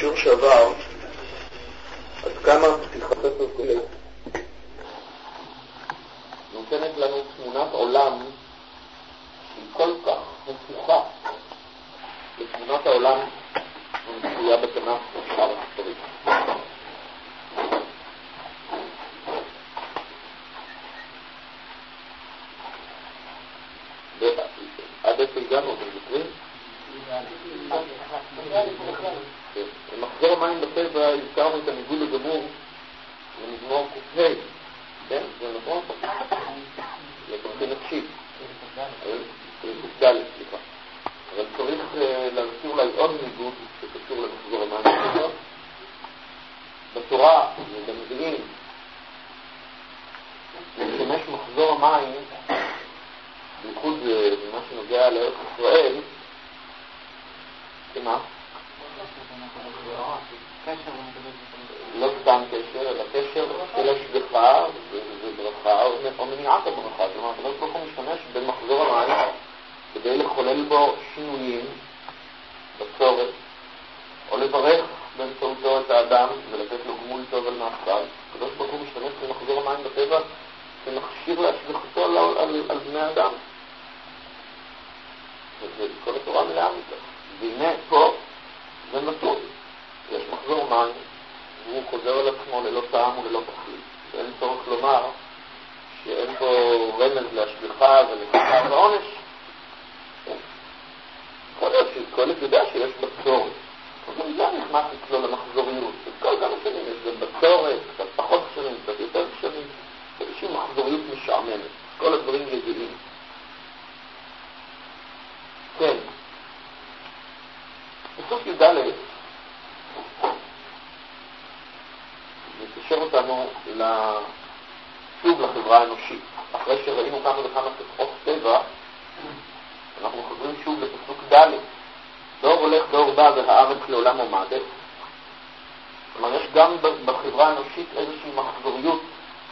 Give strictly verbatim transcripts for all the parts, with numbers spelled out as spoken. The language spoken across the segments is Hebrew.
בשיעור שעבר, עד כמה פתיחת ספר קהלת נותנת לנו תמונת עולם שהיא כל כך הפוכה לתמונת העולם המצויה בתנ"ך בשאר הספרים. עד איפה הגענו? אתם זוכרים? במחזור המים בטבע הזכרנו את הניגוד הגמור למזמור ק"ה, כן? זה נכון? לפרקי נפשי. ק"ד, סליחה. אבל צריך להזכיר אולי עוד ניגוד שקשור למחזור המים בטבע. בתורה, במדעים, משמש מחזור המים, בייחוד במה שנוגע לארץ ישראל, כמה? לא סתם קשר, אלא קשר של השגחה וברכה או מניעת הברכה. זאת אומרת, לא כל כך משתמש במחזור המים כדי לחולל בו שינויים בצורת, או לברך באמצעותו את האדם ולתת לו גמול טוב על מעשיו. הקדוש ברוך הוא משתמש במחזור המים בטבע כמכשיר להשגחתו על, על, על בני אדם. וכל התורה מלאה מכך. והנה פה זה נתון. יש מחזור מים, והוא חוזר על עצמו ללא טעם וללא תכלית. ואין צורך לומר שאין פה רמז להשגחה ולשגחה ועונש. יכול להיות שקהלת יודע שיש בצורת. אבל זה נכנס אצלו למחזוריות. כל כמה שנים יש גם בצורת, קצת פחות שנים, קצת יותר שנים. איזושהי מחזוריות משעממת. כל הדברים ידועים. כן. בסוף י"ד נקשר אותנו שוב לחברה האנושית. אחרי שראינו כמה וכמה תפחות טבע, אנחנו חוזרים שוב לפסוק ד'. דור הולך דור בא והארץ לעולם עומדת. כלומר, יש גם בחברה האנושית איזושהי מחזוריות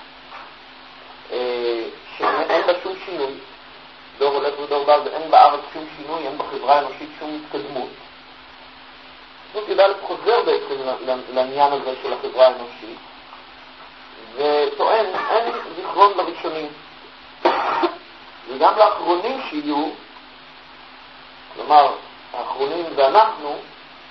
אה, שאין בה שום שינוי. דור הולך ודור בא ואין בארץ שום שינוי, אין בחברה האנושית שום התקדמות. פסוק י"ד חוזר בעצם לעניין הזה של החברה האנושית, וטוען, אין זיכרון לראשונים. וגם לאחרונים שיהיו, כלומר, האחרונים ואנחנו,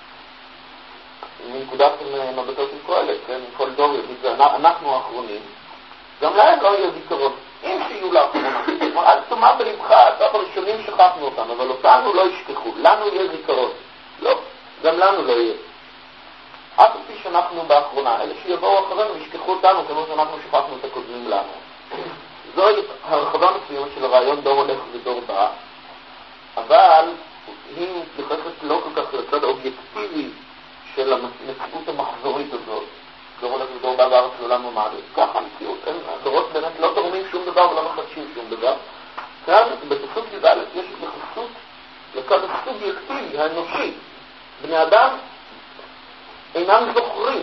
מנקודת מבטו של קהלת, כן? כל דור יגיד, אנחנו האחרונים, גם להם לא יהיה זיכרון. אם שיהיו לאחרונים, אל תאמר בלבך, את הראשונים שכחנו אותנו, אבל אותנו לא ישכחו, לנו יהיה זיכרון. לא, גם לנו לא יהיה. אף פי שאנחנו באחרונה, אלה שיבואו אחרינו ישכחו אותנו כמו שאנחנו שכחנו את הקודמים לנו. זוהי הרחבה מסוימת של הרעיון דור הולך ודור בא, אבל היא מתייחסת לא כל כך לצד האובייקטיבי של המציאות המחזורית הזאת. דור הולך ודור בא בארץ לעולם עומדת. ככה המציאות, הדורות באמת לא תורמים שום דבר ולא מחדשים שום דבר. כאן בפסוק י"ד יש התייחסות לצד הסובייקטיבי, האנושי. בני אדם אינם זוכרים.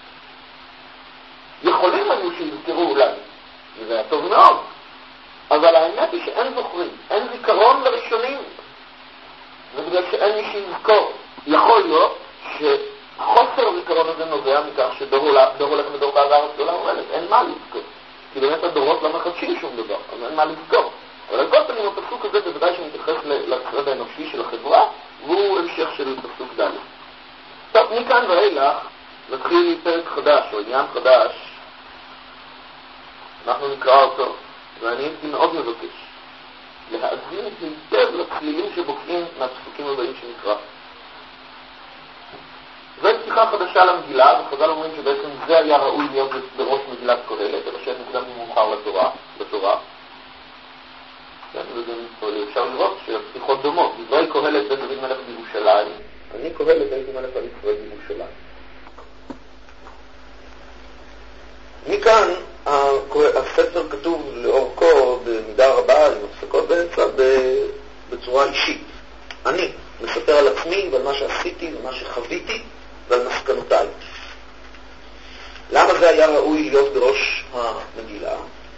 יכולים היו שיזכרו אולי, וזה היה טוב מאוד, אבל האמת היא שאין זוכרים, אין זיכרון לראשונים, זה בגלל שאין מי שיזכור. יכול להיות שחוסר הזיכרון הזה נובע מכך שדור הולך ודור בא בארץ לעולם עומדת, אין מה לזכור, כי באמת הדורות לא מחדשים שום דבר, אז אין מה לזכור. אבל על כל פנים הפסוק הזה בוודאי שמתייחס לצד האנושי של החברה, והוא המשך של פסוק ד'. טוב, מכאן ואילך נתחיל פרק חדש או עניין חדש. אנחנו נקרא אותו, ואני הייתי מאוד מבקש להאזין היטב לצלילים שבוקעים מהפסוקים הבאים שנקרא. זו פתיחה חדשה למגילה, וחז"ל אומרים שבעצם זה היה ראוי להיות בראש מגילת קהלת, אבל שאין מוקדם ממאוחר לתורה, לתורה. כן, וגם אפשר לראות שהפתיחות דומות. דברי קהלת בית דוד מלך בירושלים. אני קהלת הייתי מלך על ישראל בירושלים. מכאן הספר כתוב לאורכו במידה רבה, עם הפסקות באמצע, בצורה אישית. אני מספר על עצמי ועל מה שעשיתי ומה שחוויתי ועל מסקנותיי. למה זה היה ראוי להיות בראש המגילה?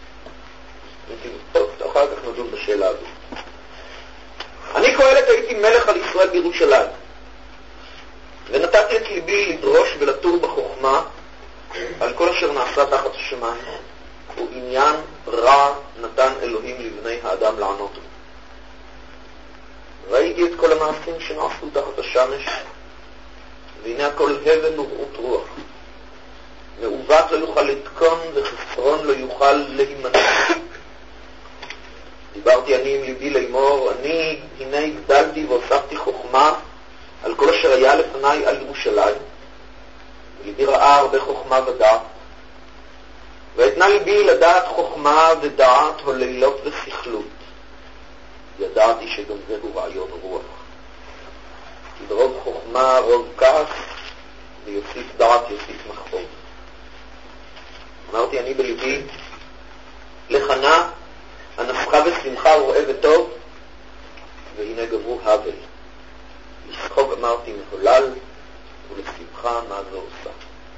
אחר כך נדון בשאלה הזו. אני קהלת הייתי מלך על ישראל בירושלים. ונתתי את ליבי לדרוש ולטור בחוכמה על כל אשר נעשה תחת השמיים, הוא עניין רע נתן אלוהים לבני האדם לענות. ראיתי את כל המעשים שנעשו תחת השמש, והנה הכל הבל ורעות רוח. מעוות לא יוכל לתקון וחסרון לא יוכל להימנע. דיברתי אני עם ליבי לאמור, אני הנה הגדלתי והוספתי חוכמה על כל אשר היה לפניי על ירושלים. ליבי ראה הרבה חוכמה ודעת, ואתנה ליבי לדעת חוכמה ודעת הלילות ושכלות. ידעתי שגם זהו רעיון רוח. כי ברוב חוכמה רוב כעס, ויוסיף דעת יוסיף מחרוב. אמרתי אני בליבי, לחנה, הנפחה ושמחה וראה וטוב, והנה גברו הבל. לשחוק אמרתי מהולל, ולשמחה מה זו עושה.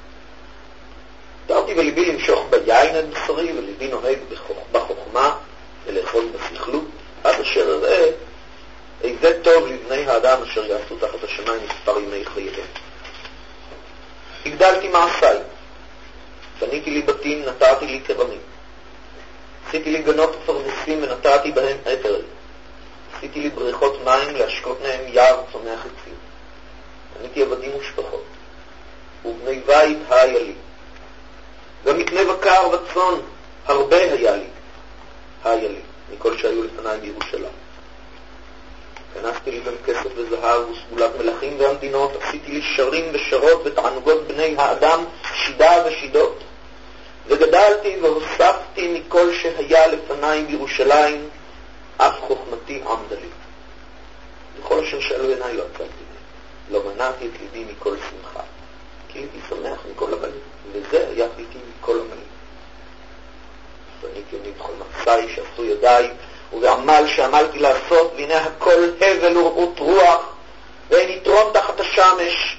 דרתי בליבי למשוך ביין את בשרי, וליבי נוהג בחוכמה, ולאכול בשכלות, עד אשר אראה, איזה טוב לבני האדם אשר יעשו תחת השמיים מספר ימי חייהם. הגדלתי מעשיי, בניתי לי בתים, נטעתי לי כרמים. עשיתי לי גנות ופרדסים ונטעתי בהם עטר. עשיתי לי בריכות מים להשקות מהם יער צומח עצים. בניתי עבדים ושפחות, ובני בית היה לי. גם מקנה בקר וצאן הרבה היה לי, היה לי, מכל שהיו לפניי בירושלים. כנסתי לי גם כסף וזהב וסגולת מלכים והמדינות, עשיתי לי שרים ושרות ותענוגות בני האדם, שידה ושידות. וגדלתי והוספתי מכל שהיה לפניי בירושלים, אף חוכמתי עמדה לי. וכל אשר שאלו עיניי לא עצרתי לי. לא מנעתי את ליבי מכל שמחה, כי ליבי שמח מכל הבלים, וזה היה ביתי מכל הבלים. בניתי אני בכל מצאי שעשו ידיי, ובעמל שעמלתי לעשות, והנה הכל הבל ורעות רוח, ואין יתרון תחת השמש.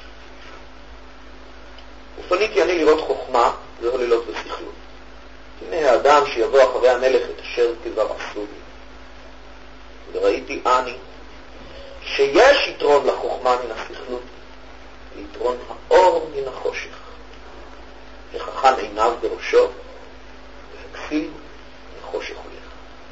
ופניתי אני לראות חוכמה, והולילות ושכלות. הנה האדם שיבוא אחרי המלך את אשר כבר עשו לי. וראיתי אני, שיש יתרון לחוכמה מן השכלות, ויתרון האור מן החושך. לחכם עיניו בראשו, והכסיל מחושך הולך.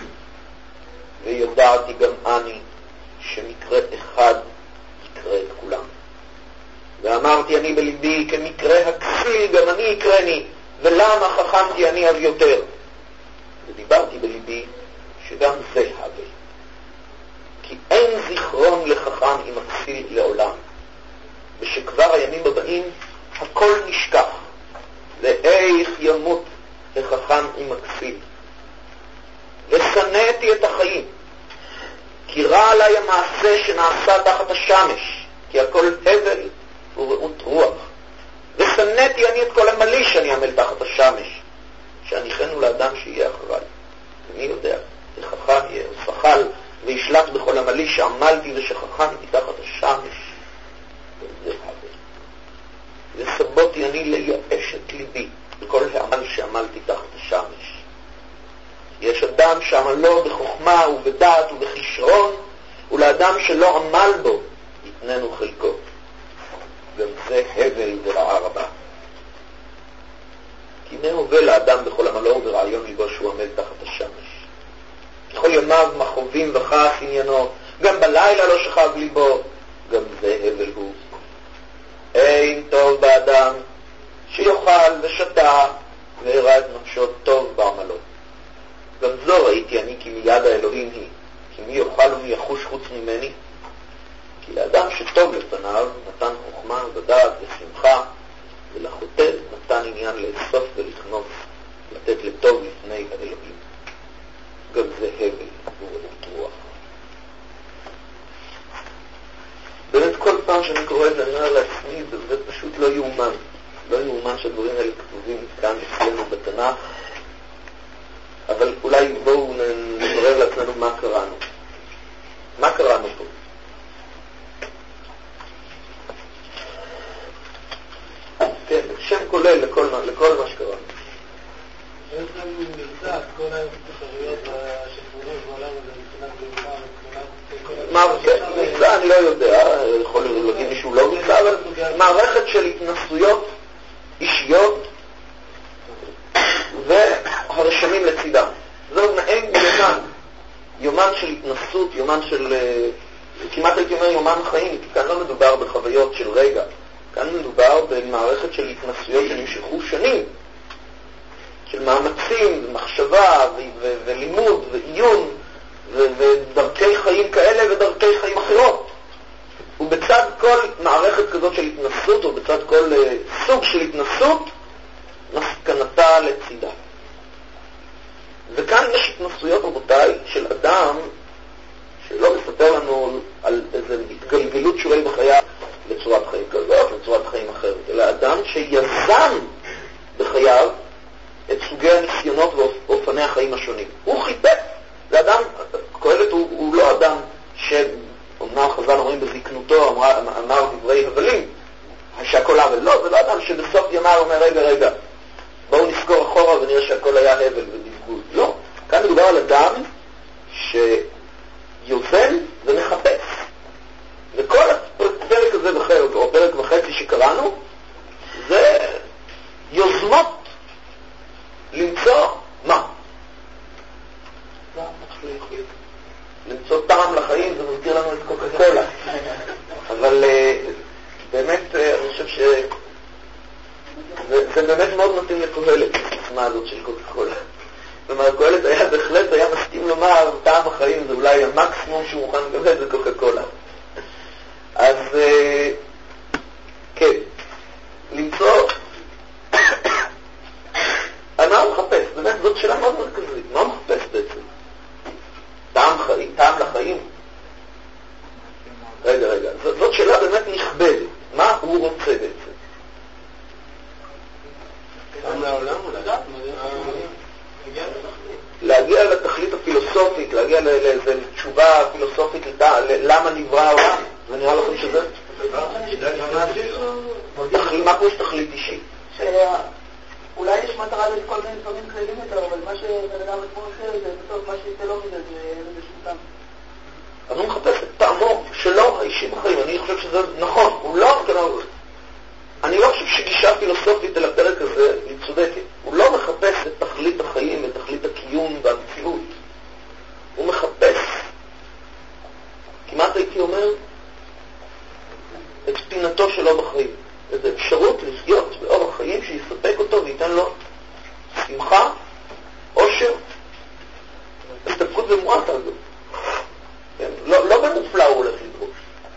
ויודעתי גם אני, שמקרה אחד יקרה את כולם. ואמרתי אני בליבי, כמקרה הכסיל גם אני יקרני, ולמה חכמתי אני אז יותר? ודיברתי בליבי, שגם זה הבל. כי אין זיכרון לחכם עם הכסיל לעולם, ושכבר הימים הבאים הכל נשכח, ואיך ימות לחכם עם הכסיל. ושנאתי את החיים, כי רע עליי המעשה שנעשה תחת השמש, כי הכל הבל ורעות רוח. ושנאתי אני את כל המלי שאני עמל תחת השמש, שהניחנו לאדם שיהיה אחריי. ומי יודע, לחכם יהיה ושחל וישלט בכל המלי שעמלתי ושכחנתי תחת השמש. וזה הבל. וסבותי אני לייאש את ליבי בכל העמל שעמלתי תחת השמש. יש אדם שעמלו בחוכמה ובדעת ובכישרון, ולאדם שלא עמל בו יתננו חלקו. גם זה הבל ורעה רבה. כי הנה הובל לאדם בכל עמלו וברעיון ליבו שהוא עמל תחת השמש. ככל ימיו מחובים וכעס עניינו, גם בלילה לא שכב ליבו, גם זה הבל הוא. אין טוב באדם שיוכל ושתה והראה את נפשו טוב בעמלו. גם זו ראיתי אני כי מיד האלוהים היא, כי מי יוכל ומי יחוש חוץ ממני? כי לאדם שטוב לפניו נתן חוכמה ודעת ושמחה, ולחוטא נתן עניין לאסוף ולכנוף, לתת לטוב לפני האלוהים. גם זה הבל ורעות רוח. באמת כל פעם שאני קורא את זה אני אומר לעצמי, זה פשוט לא יאומן. לא יאומן שהדברים האלה כתובים כאן אצלנו בתנ"ך, אבל אולי בואו נברר לעצמנו מה קראנו. מה קראנו פה? כן, שם כולל לכל מה, לכל מה שקראנו. יש לנו מרצת, כל התחרויות שפורות בעולם הזה, מבחינת גאולה, מבחינת... מה, כן, מרצה אני לא יודע, יכול להגיד מישהו לא מרצה, אבל... מערכת של התנסויות אישיות והרשמים לצידם. זהו מעין יומן, יומן של התנסות, יומן של, כמעט הייתי אומר יומן חיים, כי כאן לא מדובר בחוויות של רגע, כאן מדובר במערכת של התנסויות שנמשכו שנים, של מאמצים, מחשבה ו- ו- ולימוד ועיון ו- ודרכי חיים כאלה ודרכי חיים אחרות. ובצד כל מערכת כזאת של התנסות, או בצד כל uh, סוג של התנסות, מסקנתה לצידה. וכאן יש התנסויות, רבותיי, של אדם שלא מספר לנו על איזו התגלגלות שולי בחייו לצורת חיים כזאת, לצורת חיים אחרת, אלא אדם שיזם בחייו את סוגי הניסיונות ואופני החיים השונים. הוא חיפש. זה אדם, קהלת הוא, הוא לא אדם שאומנם חז"ל אומרים בזקנותו, אמר, אמר דברי הבלים, שהכל הבל. לא, זה לא אדם שבסוף ימיו אומר, רגע, רגע, בואו נזכור אחורה ונראה שהכל היה הבל ובזבוז. לא. כאן מדובר על אדם שיוזם ומחפש. וכל הפרק הזה בחלק, או פרק וחצי שקראנו, זה יוזמות למצוא מה? למצוא טעם לחיים, זה מזכיר לנו את קוקה קולה. אבל באמת, אני חושב ש... זה באמת מאוד מתאים לקהלת, מה הזאת של קוקה קולה. זאת אומרת, קהלת היה בהחלט, היה מסכים לומר, טעם החיים זה אולי המקסימום שהוא מוכן לקבל, זה קוקה קולה. אז כן, למצוא... מה הוא מחפש? באמת, זאת שאלה מאוד מרכזית. מה הוא מחפש בעצם? טעם חיים, טעם לחיים? רגע, רגע. זאת, זאת שאלה באמת נכבדת. מה הוא רוצה בעצם? גם לעולם אולי. להגיע לתכלית הפילוסופית, להגיע לאיזו תשובה פילוסופית למה נברא העולם. זה נראה לכם שזה? מה פה יש תכלית אישית? אולי יש מטרה לכל מיני דברים כללים יותר, אבל מה שבן אדם עצמו עושה זה בסוף מה שיצא לו מזה, זה בשמותם. אז הוא מחפש את טעמו שלו האישי בחיים. אני חושב שזה נכון. הוא לא, אני לא חושב שגישה פילוסופית אל הפרק הזה היא צודקת. הוא לא מחפש את תכלית החיים, את תכלית הקיום והמציאות. הוא מחפש, כמעט הייתי אומר, את פינתו שלו בחיים. איזו אפשרות לחיות באורח חיים שיספק אותו וייתן לו שמחה, עושר, הסתפקות ומועטה הזו. כן? לא, לא במופלא הוא הולך לדרוש.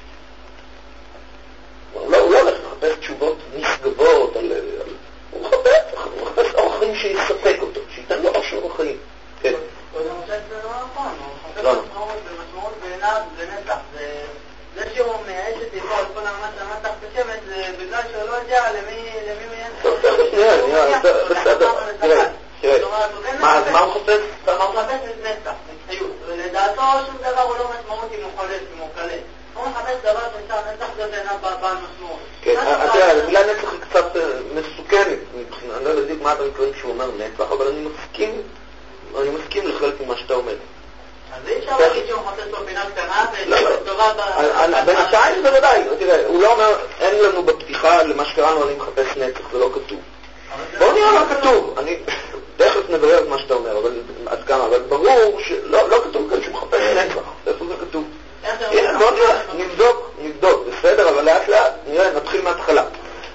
הוא לא, הוא לא הולך לחפש תשובות נשגבות, על, על... הוא מחפש, הוא מחפש אורח חיים שיספק אותו, שייתן לו עושר בחיים. כן. הוא חושב שזה לא נכון, הוא חושב במשמעות בעיניו זה נצח, זה שהוא מייאש את ליבו על כל המטה תחת השמש, זה בגלל שהוא לא יודע למי הוא יהיה. טוב, שנייה, שנייה, בסדר, תראה, תראה. מה, אז מה הוא חופש? הוא מחפש את נצח, את חיות, ולדעתו שום דבר הוא לא משמעות אם הוא חולש, אם הוא קלה. הוא מחפש דבר שנשאר נצח זאת אינה בעל משמעות. כן, תראה, המילה נצח היא קצת מסוכנת, אני לא יודע מה אתה מתכוון כשהוא אומר נצח, אבל אני מסכים, אני מסכים לחלק ממה שאתה אומר. אז אי אפשר להגיד שהוא מחפש לו פינה קטנה ולטובה ב... בינתיים בוודאי, תראה, הוא לא אומר, אין לנו בפתיחה למה שקראנו אני מחפש נצח, זה לא כתוב. בואו נראה מה כתוב, אני תכף נברר את מה שאתה אומר, אבל עד כמה, אבל ברור שלא כתוב כאן שהוא מחפש נצח, איפה זה כתוב? הנה, בואו נראה, נבדוק, נבדוק, בסדר, אבל לאט לאט, נראה, נתחיל מההתחלה.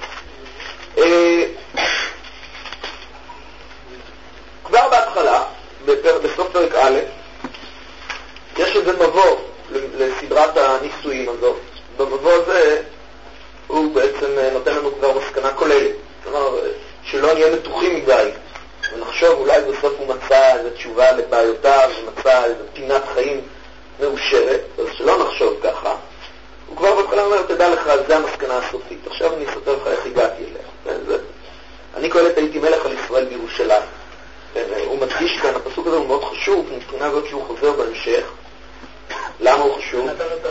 כבר בהתחלה, בסוף פרק א', יש איזה מבוא לסדרת הניסויים הזאת. במבוא הזה הוא בעצם נותן לנו כבר מסקנה כוללת. כלומר, שלא נהיה מתוחים מדי, ונחשוב אולי בסוף הוא מצא איזו תשובה לבעיותיו, ומצא איזו פינת חיים מאושרת, אז שלא נחשוב ככה. הוא כבר בהתחלה אומר, תדע לך, זה המסקנה הסופית. עכשיו אני אספר לך איך הגעתי אליה. זה... אני קהלת הייתי מלך על ישראל בירושלים. הוא מדגיש כאן, הפסוק הזה הוא מאוד חשוב, מבחינה זאת שהוא חוזר בהמשך. למה הוא חשוב?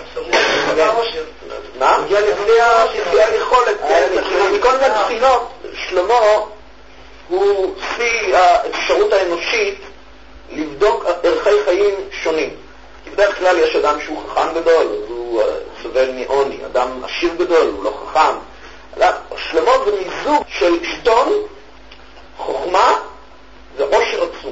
מה? הגיע לפי היכולת, מכל מיני בחינות, שלמה הוא שיא האפשרות האנושית לבדוק ערכי חיים שונים. כי בדרך כלל יש אדם שהוא חכם גדול, הוא סובל מעוני, אדם עשיר גדול, הוא לא חכם, שלמה זה מיזוג של שטון, חוכמה ועושר עצום.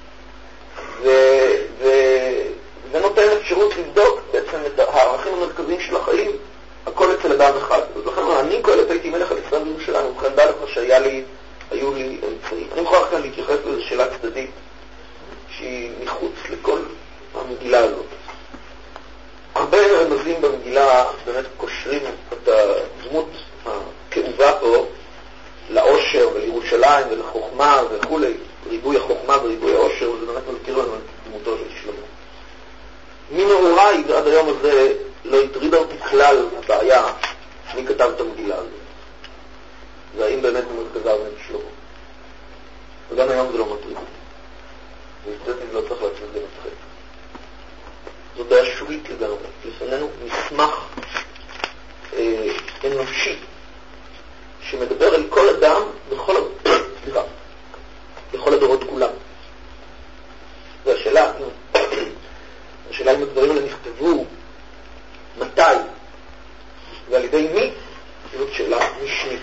וזה נותן אפשרות לבדוק בעצם את הערכים המרכזיים של החיים, הכל אצל אדם אחד. אז לכן אני קהלת הייתי מלך על ישראל בירושלים, ובכן דע לך שהיה לי, היו לי אמצעים. אני מוכרח כאן להתייחס לאיזו שאלה צדדית שהיא מחוץ לכל המגילה הזאת. הרבה רמזים במגילה באמת קושרים את הדמות הכאובה פה לעושר ולירושלים ולחוכמה וכו', ריבוי החוכמה וריבוי העושר, וזה באמת מזכיר לנו את דמותו של שלמה. מנעוריי עד היום הזה לא הטרידה אותי כלל הבעיה מי כתב את המגילה הזאת. והאם באמת במרכזה ובן שלמה. וגם היום זה לא מטריד אותי. ואצלתי לא צריך לעצמם זה מצחק. זאת בעיה שולית לגמרי. לפנינו מסמך אה, אנושי שמדבר על כל אדם בכל, סליחה, בכל הדורות כולם. והשאלה, השאלה אם הדברים האלה נכתבו, מתי ועל ידי מי, זאת שאלה משנית.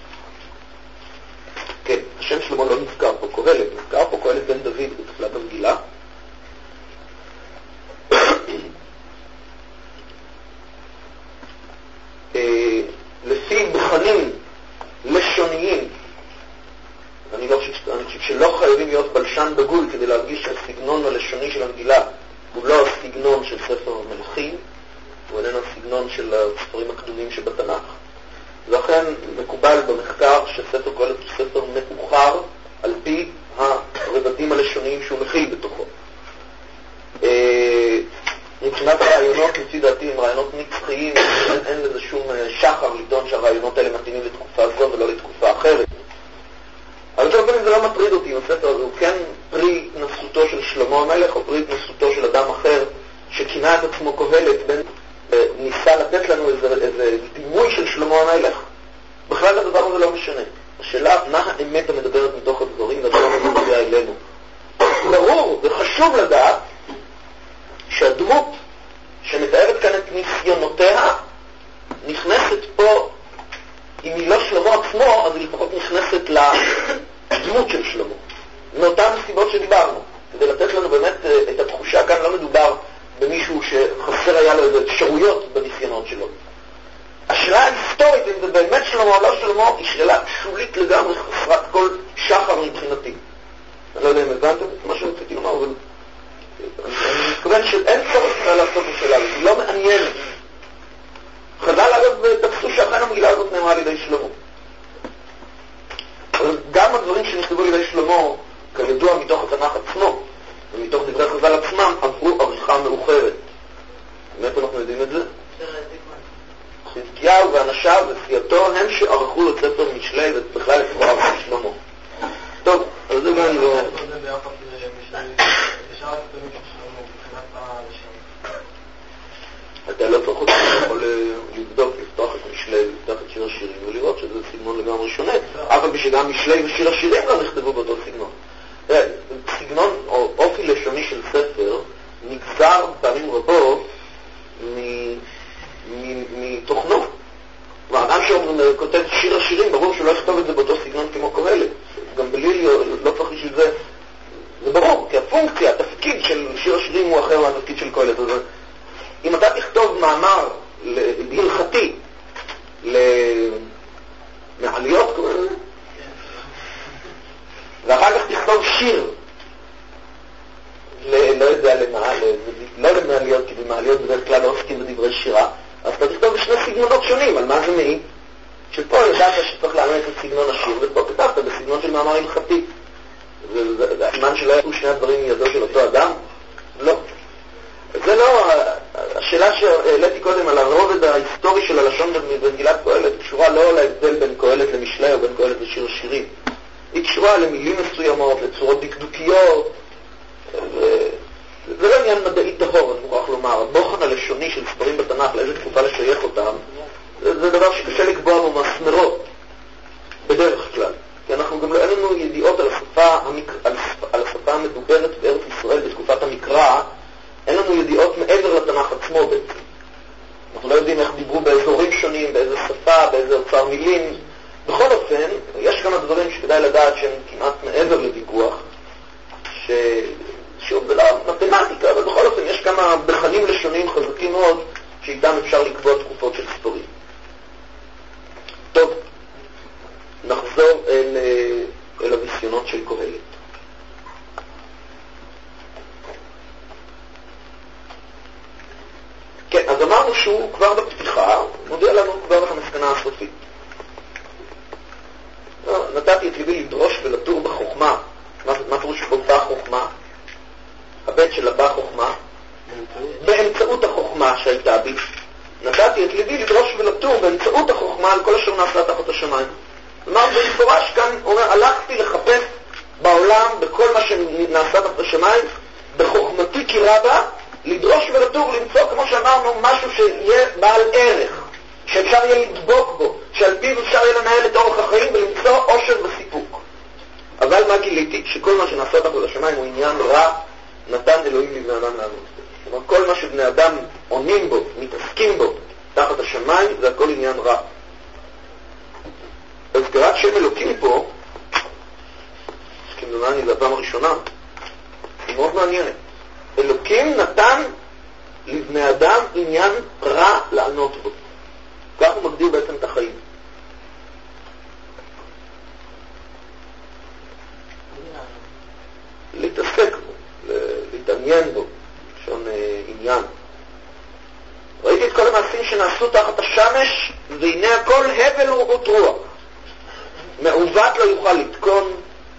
כן, השם שלמה לא נזכר פה, קהלת, נזכר פה קהלת בן דוד בתחילת המגילה. לפי בחנים לשוניים, אני לא חושב, אני חושב שלא חייבים להיות בלשן בגול כדי להרגיש שהסגנון הלשוני של המגילה הוא לא הסגנון של ספר המלכים, הוא איננו הסגנון של הספרים הקדומים שבתנ"ך. ולכן מקובל במחקר שספר קהלת הוא ספר מאוחר על פי הרבדים הלשוניים שהוא מכיל בתוכו. מבחינת הרעיונות, לפי דעתי, הם רעיונות נצחיים, אין, אין לזה שום שחר לטעון שהרעיונות האלה מתאימים לתקופה זו ולא לתקופה אחרת. אבל כל פעמים זה לא מטריד אותי, הספר הזה הוא כן פרי התנסותו של שלמה המלך או פרי התנסותו של אדם אחר שכינה את עצמו קהלת, בין ניסה לתת לנו איזה, איזה דימוי של שלמה המלך. בכלל הדבר הזה לא משנה. השאלה, מה האמת המדברת מתוך הדברים והדבר הזה מגיע אלינו. ברור וחשוב לדעת שהדמות שמתארת כאן את ניסיונותיה נכנסת פה, אם היא לא שלמה עצמו, אז היא לפחות נכנסת לדמות של שלמה. מאותן סיבות שדיברנו. כדי לתת לנו באמת את התחושה, כאן לא מדובר במישהו שחסר היה לו איזה אפשרויות בניסיונות שלו. השאלה ההיסטורית, אם זה באמת שלמה או לא שלמה, היא שאלה שולית לגמרי, חסרת כל שחר מבחינתי. אני לא יודע אם הבנתם את מה שרציתי לומר, אבל אני מתכוון שאין צורך לעשות את השאלה, היא לא מעניינת. חז"ל אגב תפסו שאכן המגילה הזאת נאמרה על ידי שלמה. אבל גם הדברים שנכתבו על ידי שלמה, כידוע מתוך התנ"ך עצמו, ומתוך דברי חז"ל עצמם, עברו עריכה מאוחרת. באמת אנחנו יודעים את זה? חזקיהו ואנשיו וסיעתו הם שערכו את ספר משלי ובכלל את תורה של שלמה. טוב, אז זה גם לא... אתה לא צריך אותי, אתה יכול לבדוק, לפתוח את משלי, לפתוח את שיר השירים ולראות שזה סגנון לגמרי שונה, אבל בשגם משלי ושיר השירים לא נכתבו באותו סגנון. סגנון או אופי לשוני של ספר נגזר פעמים רבות מתוכנו. והאדם שכותב שיר השירים, ברור שהוא לא יכתוב את זה באותו סגנון כמו קהלת. גם בלי לא צריך בשביל זה, זה ברור, כי הפונקציה, התפקיד של שיר השירים הוא אחר מהתפקיד של קהלת. אם אתה תכתוב מאמר הלכתי למעליות כמו זה, ואחר כך תכתוב שיר לא יודע למה, לא למעליות, כי במעליות בדרך כלל לא עוסקים בדברי שירה, אז אתה תכתוב בשני סגנונות שונים. על מה זה מעיד? שפה ידעת שצריך לאמץ את סגנון השיר, ופה כתבת בסגנון של מאמר הלכתי. והזמן שלא יהיו שני הדברים מידו של אותו אדם? לא. זה לא, השאלה שהעליתי קודם על הרובד ההיסטורי של הלשון במגילת קהלת קשורה לא להבדל בין קהלת למשלי או בין קהלת לשיר השירים. היא קשורה למילים מסוימות, לצורות דקדוקיות, זה לא עניין מדעי טהור, אני מוכרח לומר. הבוחן הלשוני של ספרים בתנ"ך, לאיזה תקופה לשייך אותם, זה, זה דבר שקשה לקבוע במסמרות, בדרך כלל. כי אנחנו גם לא אין לנו ידיעות על השפה, המק... על, על השפה המדוברת בארץ ישראל בתקופת המקרא, אין לנו ידיעות מעבר לתנ"ך עצמו בעצם. אנחנו לא יודעים איך דיברו באזורים שונים, באיזה שפה, באיזה אוצר מילים, אופן, יש כמה דברים שכדאי לדעת שהם כמעט מעבר לוויכוח, ששוב, זה לא מתמטיקה, אבל בכל אופן יש כמה בחנים לשוניים חזקים מאוד, שאיתם אפשר לקבוע תקופות של ספרים. טוב, נחזור אל, אל הניסיונות של קהלת. כן, אז אמרנו שהוא כבר בפתיחה, מודיע לנו כבר את המסקנה הסופית. נתתי את ליבי לדרוש ולתור בחוכמה. מה, מה פירוש בא חוכמה? הבית של הבא חוכמה. באמצעות החוכמה שהייתה בי. נתתי את ליבי לדרוש ולתור באמצעות החוכמה על כל אשר נעשה תחת השמיים. כלומר, במפורש כאן אומר, הלכתי לחפש בעולם בכל מה שנעשה תחת השמיים, בחוכמתי כי רבה, לדרוש ולתור, למצוא, כמו שאמרנו, משהו שיהיה בעל ערך, שאפשר יהיה לדבוק בו, שעל פיו אפשר יהיה לנהל את אורח החיים ולמצוא עושר וסיפוק. אבל מה גיליתי? שכל מה שנעשה תחת השמיים הוא עניין רע, נתן אלוהים לבני אדם לענות. זאת אומרת, כל מה שבני אדם עונים בו, מתעסקים בו, תחת השמיים, זה הכל עניין רע. הזכרת שם אלוקים פה, כמדומני זה הפעם הראשונה, היא מאוד מעניינת. אלוקים נתן לבני אדם עניין רע לענות בו. כך הוא מגדיר בעצם את החיים. להתעסק בו, להתעניין בו, שון עניין. ראיתי את כל המעשים שנעשו תחת השמש, והנה הכל הבל ורעות רוח. מעוות לא יוכל לתקון,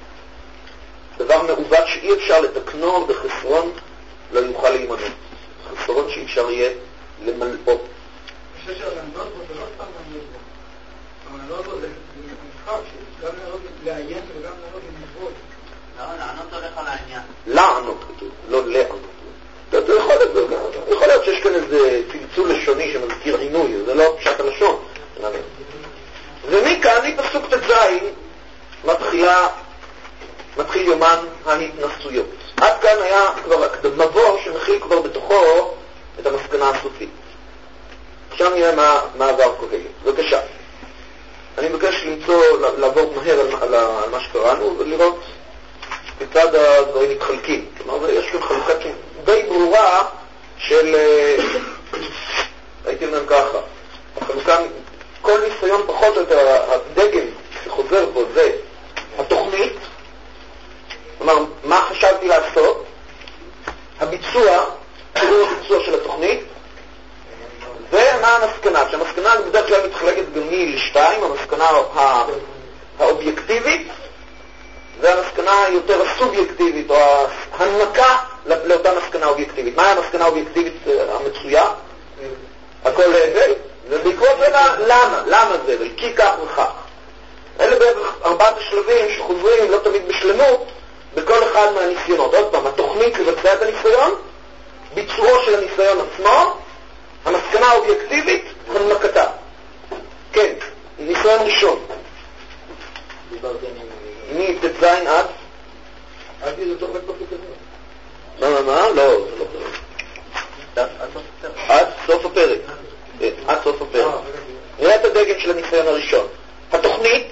דבר מעוות שאי אפשר לתקנו, בחסרון לא יוכל להימנות. חסרון שאי אפשר יהיה למלאו. אני חושב שהלענות בו זה לא סתם לענות בו. לענות בו זה משחק, גם לעיין וגם לענות לנבוד. לא, לענות הולך על העניין. לענות כתוב, לא לענות. אתה יכול להיות, יכול להיות שיש כאן איזה צלצול לשוני שמזכיר עינוי, זה לא פשט הלשון. ומכאן, מפסוק ט"ז, מתחילה, מתחיל יומן ההתנסויות. עד כאן היה כבר מבוא שמכיל כבר בתוכו את המסקנה הסופית. עכשיו נראה מה, מה עבר קהלת. בבקשה. אני מבקש למצוא, לעבור מהר על, על, על מה שקראנו ולראות כיצד הדברים מתחלקים. כלומר, יש כאן חלוקה די ברורה של, הייתי אומר ככה, החלוקה, כל ניסיון פחות או יותר, הדגם שחוזר פה זה התוכנית, כלומר, מה חשבתי לעשות, הביצוע, תראו הביצוע של התוכנית, ומה המסקנה, שהמסקנה בדרך כלל מתחלקת גם היא לשתיים, המסקנה האובייקטיבית, והמסקנה היותר הסובייקטיבית, או ההנמקה לאותה מסקנה אובייקטיבית. מה המסקנה האובייקטיבית המצויה? הכל הבל, ובעקבות זה למה? למה זה? כי כך וכך. אלה בערך ארבעת השלבים שחוזרים לא תמיד בשלמות, בכל אחד מהניסיונות. עוד פעם, התוכנית לבצע את הניסיון, ביצועו של הניסיון עצמו, המסקנה האובייקטיבית, הנמקתה. כן, ניסיון ראשון. מט"ז עד? עד זה תוך בפרק הזה. מה, מה, מה? לא, זה לא פרק. עד סוף הפרק. עד סוף הפרק. נראה את הדגם של הניסיון הראשון. התוכנית,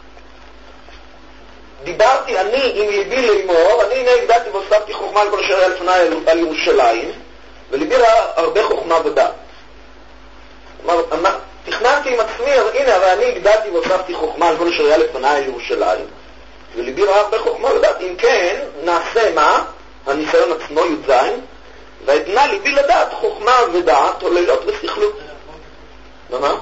דיברתי אני עם ליבי לאמור, אני הנה הגדלתי והוספתי חוכמה על כל אשר היה לפני על ירושלים, וליבי ראה הרבה חוכמה ודעת. כלומר, תכננתי עם עצמי, הנה, הרי אני הגדלתי והוספתי חוכמה על כל אשר היה לפני על ירושלים, וליבי ראה הרבה חוכמה ודעת. אם כן, נעשה מה? הניסיון עצמו י"ז, והתנה ליבי לדעת חוכמה ודעת, עוללות ושכלות. מה מה?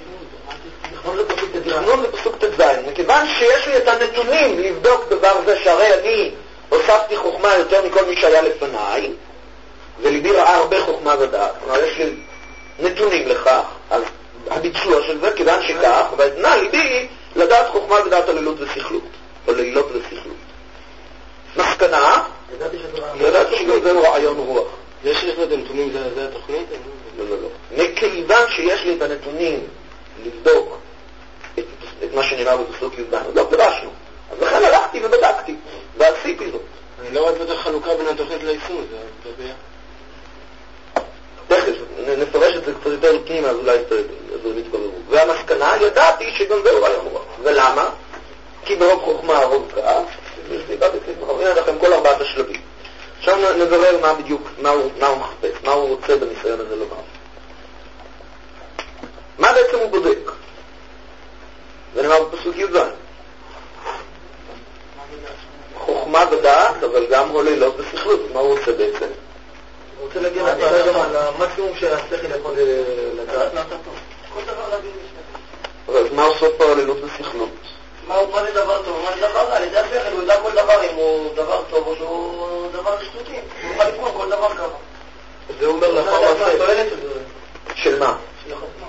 תכנון לפסוק ט"ז. מכיוון שיש לי את הנתונים לבדוק דבר זה, שהרי אני הוספתי חוכמה יותר מכל מי שהיה לפניי, וליבי ראה הרבה חוכמה ודעת. כלומר, יש לי נתונים לכך, אז הביצוע של זה, כיוון שכך, והתנה ליבי לדעת חוכמה ודעת עוללות ושכלות. עוללות ושכלות. מסקנה, ידעתי שזה רעיון רוח. זה שיש לי את הנתונים, זה התוכנית? לא, לא, לא. מכיוון שיש לי את הנתונים לבדוק את, את מה שנראה בפסוק י"ז, לא פירשנו. אז לכן הלכתי ובדקתי, ועשיתי זאת. אני לא רואה בטח חלוקה בין התוכנית ליישום, זה ביחד. תכף, נפרש את זה קצת יותר פנימה, אז אולי זה מתבררו. והמסקנה, ידעתי שגם זהו רעיון רוח. ולמה? כי ברוב חוכמה הרוב כעס, הנה לכם כל ארבעת השלבים. עכשיו נברר מה בדיוק, מה הוא, מה הוא מחפש, מה הוא רוצה בניסיון הזה לומר. מה בעצם הוא בודק? זה נאמר בפסוק י"ז. חוכמה ודעת, אבל גם הוללות וסכלות. מה הוא עושה בעצם? הוא רוצה להגיע למקסימום שהשכל יכול לדעת. כל דבר להגיד משפט. אז מה עושות פה הוללות וסכלות? מה הוא פה לדבר טוב? מה זה דבר רע? לידי השכל הוא יודע כל דבר אם הוא דבר טוב או שהוא דבר שטותי. הוא יכול לקרוא כל דבר ככה. זה אומר לאחר מעשה. של מה? של החוכמה.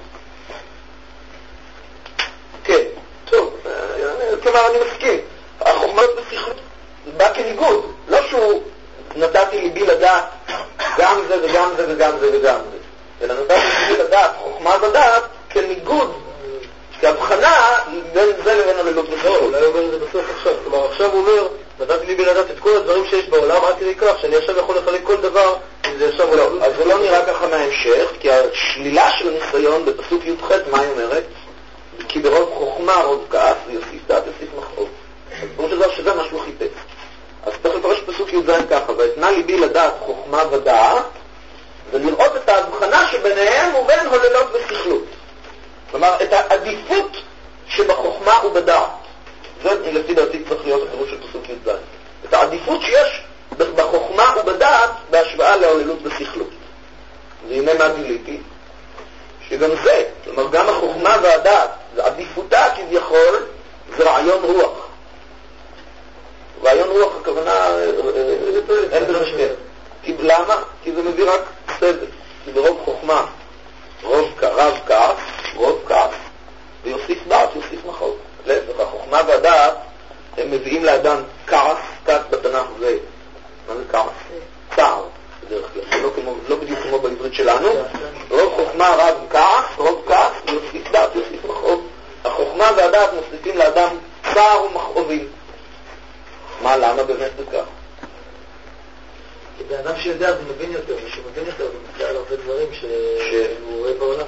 כן, טוב, כלומר אני מסכים. החוכמה וסכלות בא כניגוד, לא שהוא נתתי ליבי לדעת גם זה וגם זה וגם זה וגם זה, אלא נתתי ליבי לדעת חוכמה ודעת כניגוד, כהבחנה בין זה לבין הוללות וסכלות. אולי הוא אומר את זה בסוף עכשיו, כלומר עכשיו הוא אומר נתתי ליבי לדעת את כל הדברים שיש בעולם עד כדי כך שאני עכשיו יכול לחלק כל דבר אם זה עכשיו לא, אז זה לא נראה ככה מההמשך, כי השלילה של הניסיון בפסוק י"ח מה היא אומרת? כי ברוב חוכמה רוב כעס ויוסיף דעת יוסיף מכאוב. אז ברור שזה, שזה מה שהוא חיפש. אז צריך לפרש פסוק י"ז ככה, ואתנה ליבי לדעת חוכמה ודעת, ולראות את ההבחנה שביניהם ובין הוללות וסכלות. כלומר, את העדיפות שבחוכמה ובדעת. זה לפי דעתי צריך להיות הפירוש של פסוק י"ז. את העדיפות שיש בחוכמה ובדעת בהשוואה להוללות וסכלות. והנה מה גיליתי? שגם זה, כלומר גם החוכמה והדעת, עדיפותה כביכול, זה רעיון רוח. רעיון רוח הכוונה אין במשבר. למה? כי זה מביא רק סבל. כי ברוב חוכמה רוב רב כעס, רוב כעס, ויוסיף דעת, יוסיף מכאוב. להפך, החוכמה והדעת הם מביאים לאדם כעס, כעס בתנ"ך זה, מה זה כעס? צער. בדרך כלל, לא, כמו, לא בדיוק כמו בעברית שלנו. רוב חוכמה רב כעס, רוב כעס, יוסיף דעת, יוסיף מכאוב. החוכמה והדעת מוסיפים לאדם צער ומכאובים. מה, למה באמת זה כך? כי באדם שיודע זה מבין יותר, ושהוא מבין יותר, זה מצא על הרבה דברים שהוא רואה בעולם.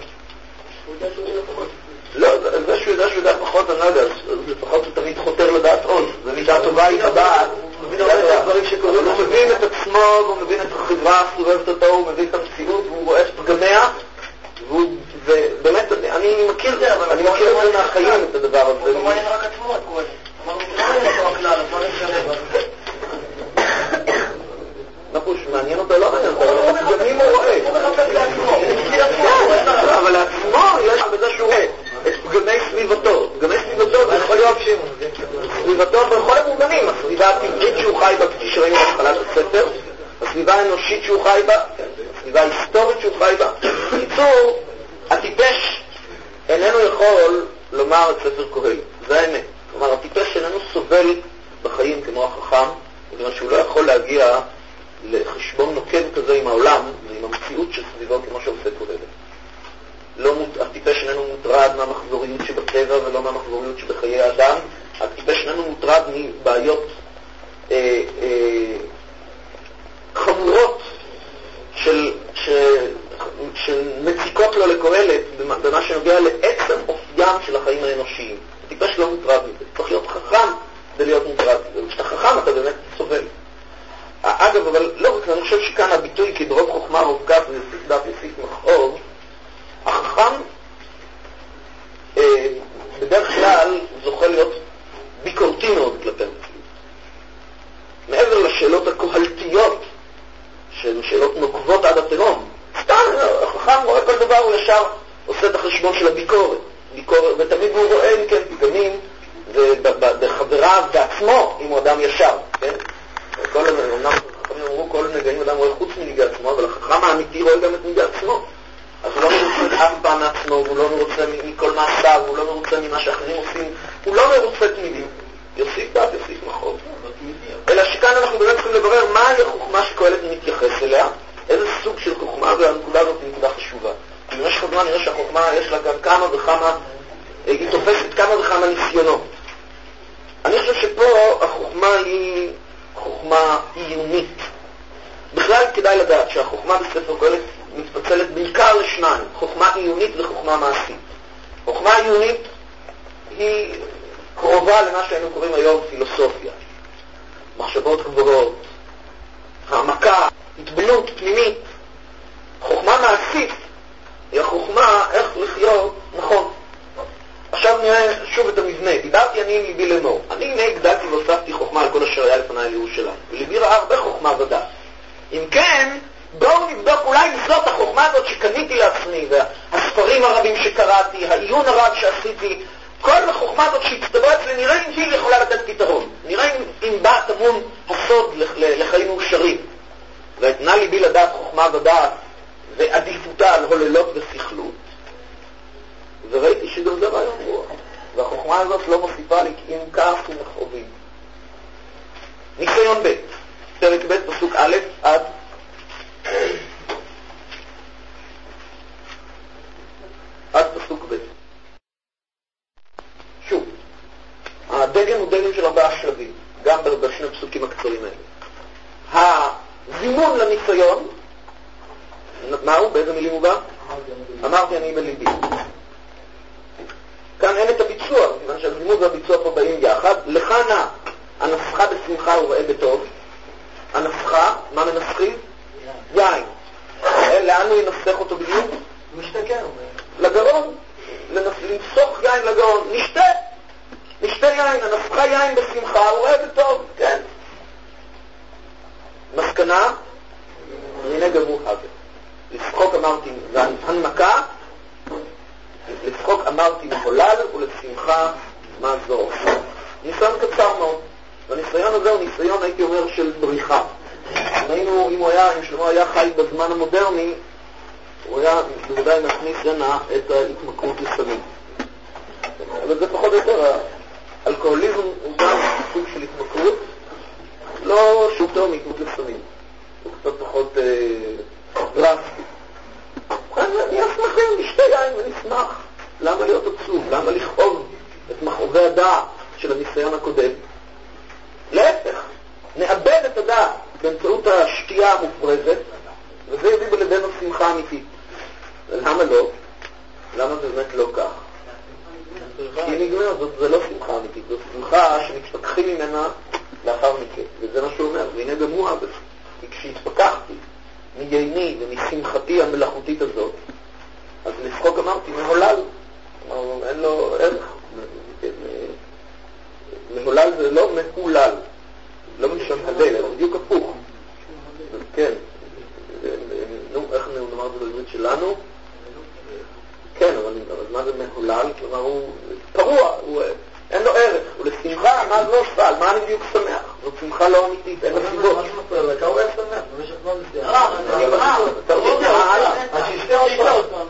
לא, זה שהוא יודע שהוא יודע פחות, אני לא יודע, לפחות הוא תמיד חותר לדעת עוד. זה מידה טובה היא לדעת. הוא מבין את עצמו, הוא מבין את החברה הסובבת אותו, הוא מבין את המציאות, והוא רואה את פגמיה, ובאמת, אני מכיר את זה, אני מכיר את זה מהחיים, את הדבר הזה. הוא מעניין רק עצמו, את קורא. אמרנו, זה לא מעניין אותו הכלל, אז לא נשאר. נחוש, מעניין אותו, לא מעניין אותו, אבל פגמים הוא רואה. הוא מחפש לעצמו. אבל לעצמו יש בזה שהוא רואה את פגמי סביבתו. פגמי סביבתו זה יכול להיות סביבתו בכל המובנים. הסביבה הטבעית שהוא חי בה, כפי שראינו בהתחלת הספר, הסביבה האנושית שהוא חי בה, הסביבה ההיסטורית שהוא חי בה. בקיצור, הטיפש איננו יכול לומר את ספר קהלת. זה האמת. כלומר, הטיפש איננו סובל בחיים כמו החכם, בגלל שהוא לא יכול להגיע לחשבון נוקב כזה עם העולם ועם המציאות של סביבו כמו שעושה קהלת. לא, הטיפש איננו מוטרד מהמחזוריות שבטבע ולא מהמחזוריות שבחיי האדם. הטיפש איננו מוטרד מבעיות אה, אה, חמורות של, ש, שמציקות לו לקהלת במה שנוגע לעצם אופיים של החיים האנושיים. הטיפש לא מוטרד מזה. צריך להיות חכם כדי להיות מוטרד. כשאתה חכם אתה באמת סובל. אגב, אבל לא רק, אני חושב שכאן הביטוי כי ברוב חוכמה רוב כעס ויוסיף דעת יוסיף מכאוב, החכם אה, בדרך כלל זוכה להיות ביקורתי מאוד כלפי המציאות. מעבר לשאלות הקהלתיות, שהן שאלות נוקבות עד התהום, סתם החכם רואה כל דבר, הוא ישר עושה את החשבון של הביקורת. ביקורת ותמיד הוא רואה אם כן פגמים בחבריו בעצמו, אם הוא אדם ישר, כן? כל אומנם חכמים אמרו כל נגעים אדם רואה חוץ מנהיגי עצמו, אבל החכם האמיתי רואה גם את נהיגי עצמו. אז הוא לא מרוצה אף פעם מעצמו, הוא לא מרוצה מכל מעשיו, הוא לא מרוצה ממה שאחרים עושים, הוא לא מרוצה תמידים. יוסיף דעת, יוסיף מכאוב. אלא שכאן אנחנו באמת צריכים לברר מהי החוכמה שקהלת מתייחס אליה, איזה סוג של חוכמה, והנקודה הזאת היא נקודה חשובה. כי במשך הזמן נראה שהחוכמה יש לה גם כמה וכמה, היא תופסת כמה וכמה ניסיונות. אני חושב שפה החוכמה היא חוכמה עיונית. בכלל כדאי לדעת שהחוכמה בספר קהלת מתפצלת בעיקר לשניים, חוכמה עיונית וחוכמה מעשית. חוכמה עיונית היא קרובה קרובה למה שהיינו קוראים היום פילוסופיה. מחשבות גבוהות, העמקה, התבוננות פנימית, חוכמה מעשית, היא החוכמה איך לחיות נכון. עכשיו נראה שוב את המבנה. דיברתי אני עם ליבי לאמור. אני הנה הגדלתי והוספתי חוכמה על כל אשר היה לפני לירושלים. וליבי ראה הרבה חוכמה ודעת. אם כן, בואו נבדוק אולי זאת החוכמה הזאת שקניתי לעצמי, והספרים הרבים שקראתי, העיון הרב שעשיתי, כל החוכמה הזאת שהצטברה אצלי, נראה אם היא יכולה לתת פתרון. נראה אם, אם בא טמון הסוד לחיים מאושרים. והתנה ליבי לדעת חוכמה ודעת ועדיפותה על הוללות וסכלות. וראיתי שגם זה רעיון רוח. והחוכמה הזאת לא מוסיפה לי כי אם כעס ומכאובים. ניסיון ב', פרק ב', פסוק א' עד עד פסוק ב'. שוב, הדגם הוא דגם של ארבעה שלבים, גם בשני הפסוקים הקצרים האלה. הזימון לניסיון, מהו? באיזה מילים הוא בא? אמרתי אני בליבי. כאן אין את הביצוע, כיוון שהזימון והביצוע פה באים יחד. לך נע, הנסחה בשמחה וראה בטוב. הנסחה, מה מנסחים? יין. לאן הוא ינסח אותו בדיוק? משתכר. לגרון. לנסוך יין לגרון. נשתה. נשתה יין. הנסחה יין בשמחה וראה בטוב. כן. מסקנה, הנה גמור הזה. לשחוק אמרתי, והנמקה, לשחוק אמרתי מחולל ולשמחה מה זו. ניסיון קצר מאוד. והניסיון הזה הוא ניסיון, הייתי אומר, של בריחה. אם היינו, אם הוא היה, אם שלמה היה חי בזמן המודרני, הוא היה בוודאי מכניס לנה את ההתמכרות לסמים. אבל זה פחות או יותר, האלכוהוליזם הוא גם סוג של התמכרות, לא שותו מהתמכרות לסמים. הוא קצת פחות דרסטי. אני אשמחים, נשתה יין ונשמח. למה להיות עצוב? למה לכאוב את מכאובי הדעת של הניסיון הקודם? להפך, נאבד את הדעת באמצעות השתייה המופרזת, וזה יביא בלבנו שמחה אמיתית. למה לא? למה זה באמת לא כך? כי נגמר, זאת זה לא שמחה אמיתית, זאת שמחה שמתפתחים ממנה לאחר מכן, וזה מה שהוא אומר, והנה גם הוא אבא, כי כשהתפתחתי מייני ומשמחתי המלאכותית הזאת, אז לשחוק אמרתי, מהולל, אין לו ערך, מהולל זה לא מהולל, לא משום הלל, זה בדיוק הפוך. כן, נו, איך נאמר את זה בעברית שלנו? כן, אבל מה זה מהולל? כלומר, הוא פרוע, אין לו ערך, ולשמחה, מה זה לא עושה? על מה אני בדיוק שמח? זאת שמחה לא אמיתית, אין לו סיבות. מה שמפריע לך? הוא היה שמח, במשך זמן מסוים. אתה רוצה מה הלאה? אז שישתה עוד פעם.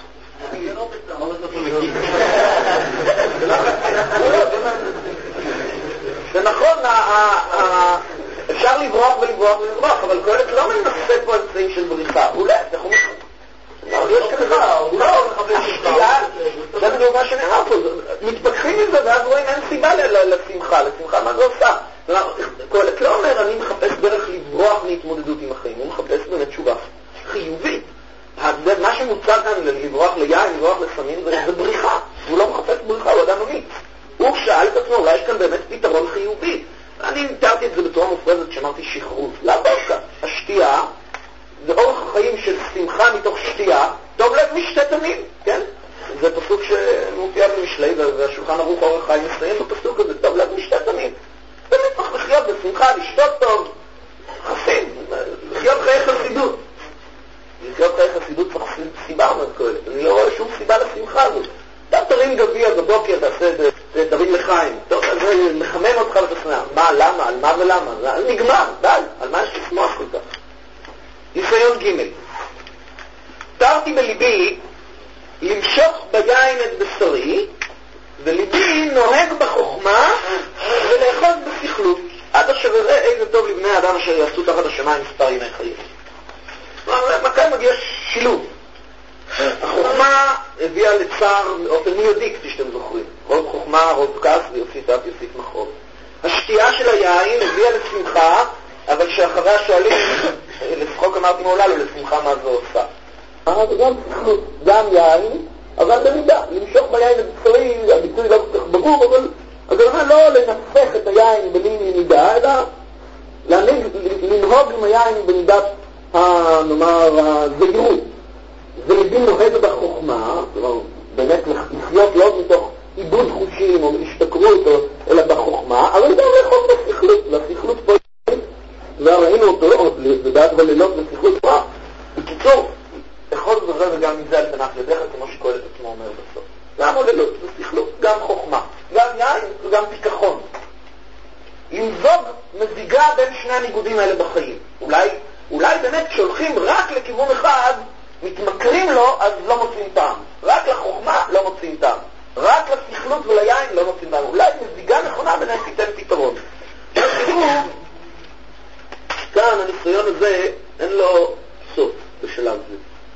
זה נכון, אפשר לברוח ולברוח ולברוח, אבל כל זה לא מנסה פה אמצעים של בריחה, הוא לא, איך הוא מחפש? יש ככה, הוא לא מחפש שתייה, זה בדיוק מה שנאמר פה, מתפתחים מזה ואז רואים אין סיבה לשמחה, לשמחה מה זה עושה? קהלת לא אומר, אני מחפש דרך לברוח מהתמודדות עם החיים, הוא מחפש באמת תשובה חיובית. מה שמוצא כאן לברוח ליין, לברוח לסמים, זה בריחה, הוא לא מחפש בריחה, הוא אדם אמיץ. הוא שאל את עצמו, אולי יש כאן באמת פתרון חיובי. אני תיארתי את זה בצורה מופרזת שאמרתי שחרור. לא דווקא. השתייה זה אורח החיים של שמחה מתוך שתייה, טוב לב משתה תמיד, כן? זה פסוק שמופיע במשלי, והשולחן ערוך אורח חיים מסיים בפסוק הזה, טוב לב משתה תמיד. באמת צריך לחיות בשמחה, לשתות טוב, חסים, לחיות חיי חסידות. לחיות חיי חסידות צריך סיבה מאוד כואלת. אני לא רואה שום סיבה לשמחה הזאת. אתה תרים גביע בבוקר, תעשה את זה, תרים לחיים. טוב, זה מחמם אותך ותשמח. מה, למה, על מה ולמה? נגמר, די, על מה יש לשמוח כל כך? ניסיון ג' תרתי בליבי למשוך ביין את בשרי, וליבי נוהג בחוכמה ולאחוז בסכלות. עד אשר יראה איזה טוב לבני האדם אשר יעשו תחת השמיים מספר ימי חיים. מכאן מגיע שילוב. החוכמה הביאה לצער באופן מיידי, כפי שאתם זוכרים. רוב חוכמה, רוב כעס, ויוסיף אף יוסיף מחרוב. השתייה של היין הביאה לשמחה, אבל שאחריה שואלים, לשחוק אמרתי מעולל, ולשמחה מה זה עושה. אז גם שכלות, גם יין, אבל במידה, למשוך ביין את בשרי, הביטוי לא כל כך ברור, אבל הגרמה לא, לא לנסח את היין בלי מידה, אלא להנהיג, לנהוג עם היין במידת, נאמר, הזהירות. וליבי נוהג בחוכמה, כלומר, באמת לחיות לא מתוך עיבוד חושים או השתכרות, אלא בחוכמה, אבל גם לאכול בסכלות, והסכלות פה וראינו אותו, לדעת בלילות בסכלות פה. בקיצור, לאכול זוכר וגם מזה על תנח ידיך, כמו שכל את עצמו אומר בסוף. גם עוללות, בסכלות, גם חוכמה, גם יין וגם פיקחון. למזוג מזיגה בין שני הניגודים האלה בחיים. אולי, אולי באמת כשהולכים רק לכיוון אחד, מתמכרים לו, אז לא מוצאים טעם. רק לחוכמה לא מוצאים טעם. רק לסכלות וליין לא מוצאים טעם. אולי מזיגה נכונה ביניהם תיתן פתרון. כאן הניסיון הזה אין לו סוף בשלב זה.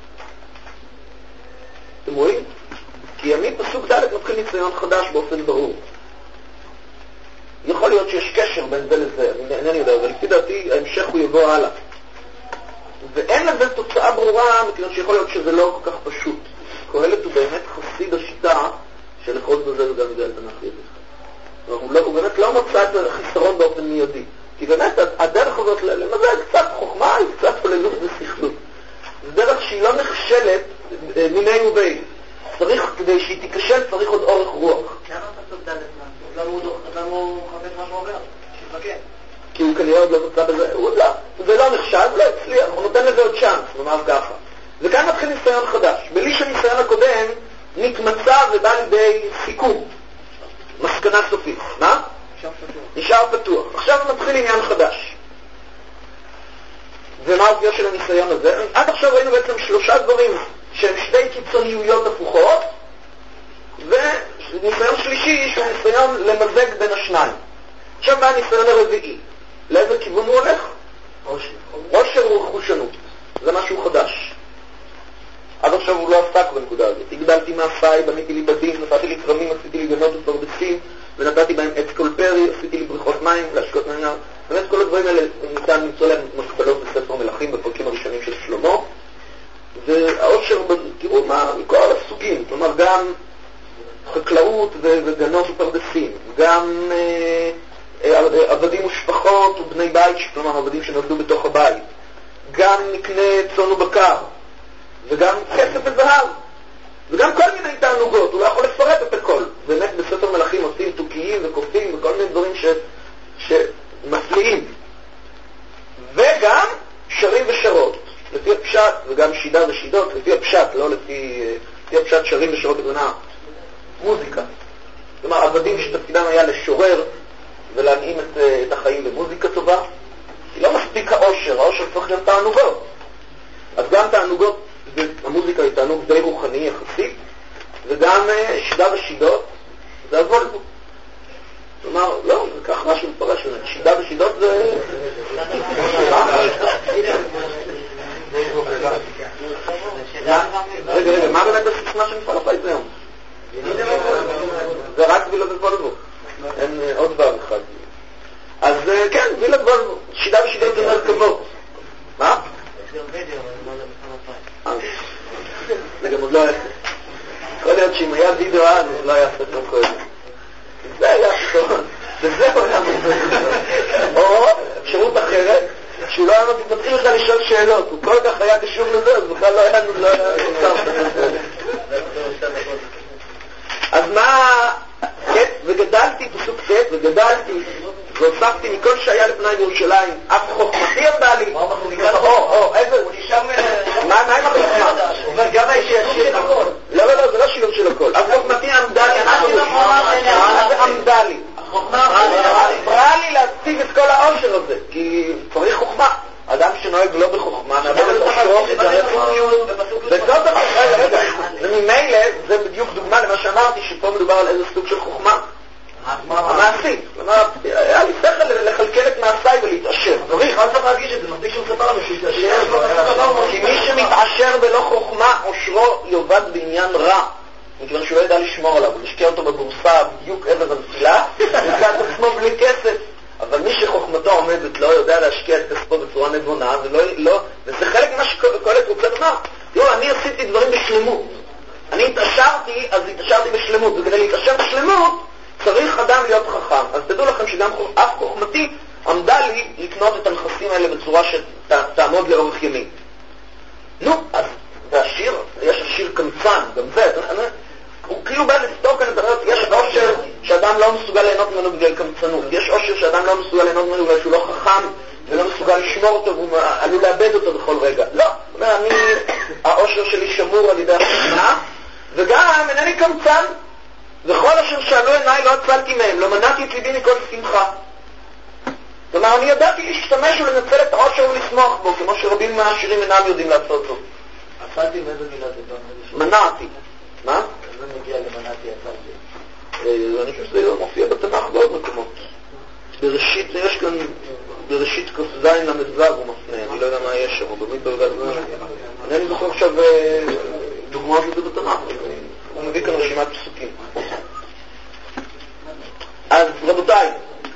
אתם רואים? כי ימין פסוק ד' מתחיל ניסיון חדש באופן ברור. יכול להיות שיש קשר בין זה לזה, אני אינני יודע, אבל לפי דעתי ההמשך הוא יבוא הלאה. ואין לזה תוצאה ברורה, מכיוון שיכול להיות שזה לא כל כך פשוט. קהלת הוא באמת חסיד השיטה של אחוז בזה וגם יודע לתנ"ך ידיך. הוא, לא, הוא באמת לא מצא את החיסרון באופן מיידי. כי באמת הדרך הזאת למזל קצת חוכמה, היא קצת פוללות וסכלות. זו דרך שהיא לא נכשלת מיני ובי. צריך, כדי שהיא תיכשל, צריך עוד אורך רוח. למה פסוק ד' למה הוא חפש משהו עובר? שיפקד. כי הוא כנראה עוד לא מצא בזה, הוא לא, זה לא נחשב, לא הצליח, הוא נותן לזה עוד צ'אנס, נאמר ככה. וכאן מתחיל ניסיון חדש. בלי שהניסיון הקודם נתמצא ובא לידי סיכום. מסקנה סופית. מה? נשאר פתוח. עכשיו מתחיל עניין חדש. ומה האופיה של הניסיון הזה? עד עכשיו ראינו בעצם שלושה דברים שהם שתי קיצוניויות הפוכות, וניסיון שלישי שהוא ניסיון למזג בין השניים. עכשיו בא הניסיון הרביעי. לאיזה כיוון הוא הולך? עושר. עושר הוא חושנות. זה משהו חדש. עד עכשיו הוא לא עסק בנקודה הזאת. הגדלתי מעשיי, בניתי לי בדים, נתתי לי כרמים, עשיתי לי גנות ופרדסים, ונתתי בהם עץ קולפרי, עשיתי לי בריכות מים, להשקות מים. באמת כל הדברים האלה ניתן למצוא להם מקבלות בספר מלכים בפרקים הראשונים של שלמה. והעושר, תראו מה, מכל הסוגים, כלומר גם חקלאות וגנות ופרדסים, גם עבדים ושפחות ובני בית, כלומר עבדים שנולדו בתוך הבית, גם נקנה צאן ובקר, וגם כסף וזהב, וגם כל מיני תענוגות, הוא לא יכול לפרט את הכל. באמת בספר מלכים עושים תוקיים וקופים וכל מיני דברים ש... שמפליאים. וגם שרים ושרות, לפי הפשט, וגם שידה ושידות, לפי הפשט, לא לפי, לפי הפשט שרים ושרות בגונה, מוזיקה. כלומר, עבדים שתפקידם היה לשורר ולהנעים את, את החיים במוזיקה טובה. היא לא מספיק העושר, העושר צריך גם תענוגות. אז גם תענוגות, המוזיקה היא תענוג די רוחני יחסית, וגם שידה ושידות, זה הוולבו. כלומר, לא, זה כך משהו מפרש, שידה ושידות זה... רגע, רגע, מה באמת הסיסמה של מפעל הפיס היום? זה רק וילד וולבו. אין עוד דבר אחד. אז כן, וילד וולבו. שידה ושידות זה מרכבות. מה? זה גם עוד לא היה. יכול להיות שאם היה וידאו אז לא היה ספר קודם. זה היה פתרון. וזה הוא היה מפתרון. או שירות אחרת, שהוא לא היה מתחיל לך לשאול שאלות. הוא כל כך היה קשור לזה, אז בכלל לא היה נוצר. אז מה... וגדלתי, פסוק ט', וגדלתי, והוספתי מכל שהיה לפני ירושלים, אף חוכמתי עמדה לי. או, איזה... הוא נשאר מ... מה עם החוכמה? הוא אומר, גם הישיר של הכל. לא, לא, לא, זה לא שילוב של הכל. אף חוכמתי עמדה לי, מה זה עמדה לי? עברה לי להציג את כל העושר הזה, כי צריך חוכמה. אדם שנוהג לא בחוכמה, נאבד את עושרו, וזאת המחרה, וממילא זה בדיוק דוגמה למה שאמרתי, שפה מדובר על איזה סוג של חוכמה. המעשית. היה לי שכל לכלכל את מעשיי ולהתעשר. צריך, מה צריך להגיש את זה? מספיק שהוא ספר לנו שהתעשר. כי מי שמתעשר בלא חוכמה, עושרו יובד בעניין רע. מכיוון שהוא לא ידע לשמור עליו, הוא משקיע אותו בבורסה בדיוק עבר הנפילה, וקע את עצמו בלי כסף. אבל מי שחוכמתו עומדת לא יודע להשקיע את כספו בצורה נבונה, ולא, לא, וזה חלק ממה שקולט רוצה לומר. תראו, אני עשיתי דברים בשלמות. אני התעשרתי, אז התעשרתי בשלמות, וכדי להתעשר בשלמות צריך אדם להיות חכם. אז וגם אף חוכמתי עמדה לי לקנות את הנכסים האלה בצורה שתעמוד לאורך ימים. נו, אז והשיר, יש השיר קמצן, גם זה, הוא כאילו בא לפתור כאן את הרעיון, יש עושר שאדם לא מסוגל ליהנות ממנו בגלל קמצנות, יש עושר שאדם לא מסוגל ליהנות ממנו בגלל שהוא לא חכם ולא מסוגל לשמור אותו והוא עלול לאבד אותו בכל רגע. לא, אני, העושר שלי שמור על ידי החכמה, וגם אינני קמצן, וכל אשר שאלו עיניי לא הצלתי מהם, לא מנעתי את ליבי מכל שמחה. כלומר, אני ידעתי להשתמש ולנצל את העושר ולשמוח בו, כמו שרבים מהעשירים אינם יודעים לעשות זאת. עצלתי מאיזה מילה זה בא? מנעתי. מה? זה מגיע למנעתי עצלתי. אני חושב שזה מופיע בתנ"ך בעוד מקומות. בראשית, יש כאן, בראשית כ"ז למ"ו הוא מפנה, אני לא יודע מה יש שם, הוא באמת ברגע זה. אני זוכר עכשיו דוגמאות לזה בתנ"ך, הוא מביא כאן רשימת פסוקים. אז רבותיי,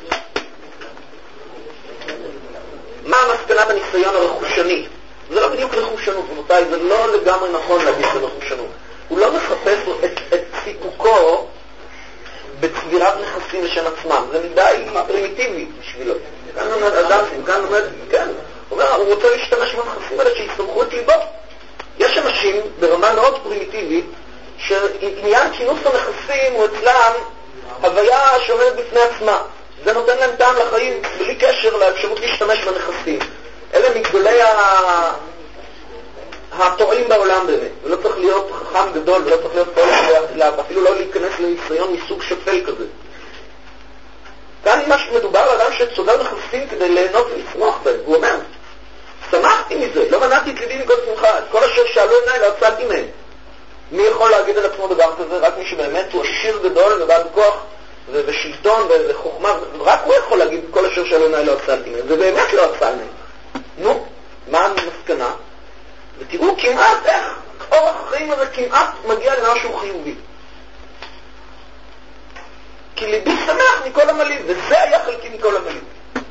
מה המסקנת הניסיון הרכושני? זה לא בדיוק רכושנות, רבותיי, זה לא לגמרי נכון להגיד זה רכושנות. הוא לא מחפש את, את סיפוקו בצבירת נכסים לשם עצמם, זה מדי פרימיטיבי בשבילו. כאן אומר אדם, כאן אומר, כן, הוא אומר, הוא רוצה להשתמש בנכסים האלה שיסמכו את ליבו. יש אנשים ברמה מאוד פרימיטיבית, שעניין כינוס הנכסים הוא אצלם הוויה שעומדת בפני עצמה. זה נותן להם טעם לחיים בלי קשר לאפשרות להשתמש בנכסים. אלה מגדולי הטועים בעולם באמת, ולא צריך להיות חכם גדול, ולא צריך להיות פועל, אפילו לא להיכנס לניסיון מסוג שפל כזה. כאן מה שמדובר על אדם שצובר נכסים כדי ליהנות ולשמוח בהם. הוא אומר, שמחתי מזה, לא מנעתי את ליבי מכל שמחה, את כל אשר שאלו עיניי לא הצלתי מהם. מי יכול להגיד על עצמו דבר כזה? רק מי שבאמת הוא עשיר גדול ובעל כוח ושלטון וחוכמה, רק הוא יכול להגיד כל אשר שאלו עיניי לא הצלתי מהם. זה באמת לא הצל מהם. נו, מה המסקנה? ותראו כמעט איך אורח החיים הזה כמעט מגיע למשהו חיובי. כי ליבי שמח מכל המלים, וזה היה חלקי מכל המלים.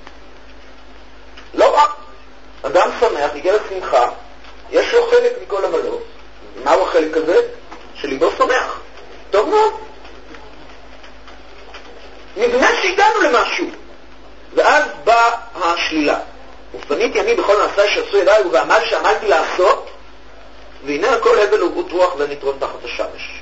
לא רק אדם שמח, הגיע לשמחה, יש לו חלק מכל המלות. מהו החלק הזה? שליבו שמח. טוב מאוד. נדמה שהגענו למשהו. ואז באה השלילה. ופניתי אני בכל מעשה שעשו ידיי ובעמל שעמלתי לעשות, והנה הכל הבל ורעות רוח ונתרון תחת השמש.